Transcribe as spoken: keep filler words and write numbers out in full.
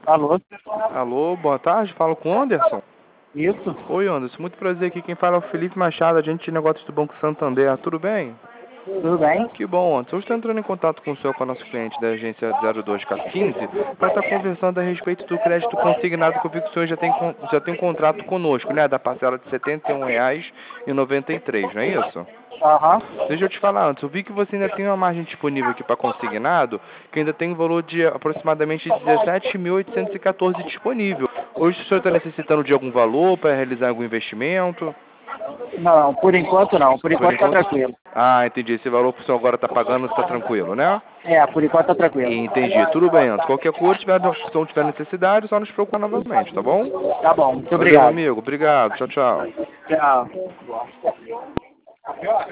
Alô? Alô, boa tarde, falo com o Anderson. Isso? Oi, Anderson, muito prazer aqui. Quem fala é o Felipe Machado, agente de negócios do Banco Santander. Tudo bem? Tudo bem? Que bom, Anderson. Eu estou entrando em contato com o senhor, com a nossa cliente da agência zero dois K quinze, para estar conversando a respeito do crédito consignado, que eu vi que o senhor já tem, con- já tem um contrato conosco, né? Da parcela de setenta e um reais e noventa e três, não é isso? Aham. Deixa eu te falar antes, eu vi que você ainda tem uma margem disponível aqui para consignado, que ainda tem um valor de aproximadamente dezessete mil oitocentos e quatorze disponível. Hoje o senhor está necessitando de algum valor para realizar algum investimento? Não, por enquanto não. Por Por enquanto tá enquanto. tranquilo. Ah, entendi. Esse valor que o senhor agora está pagando está tranquilo, né? É, por enquanto tá tranquilo. Entendi. Tudo bem, antes. Qualquer coisa, tiver, se não tiver necessidade, só nos procurar novamente, tá bom? Tá bom, muito Valeu, meu obrigado. amigo. Obrigado. Tchau, tchau. Tchau.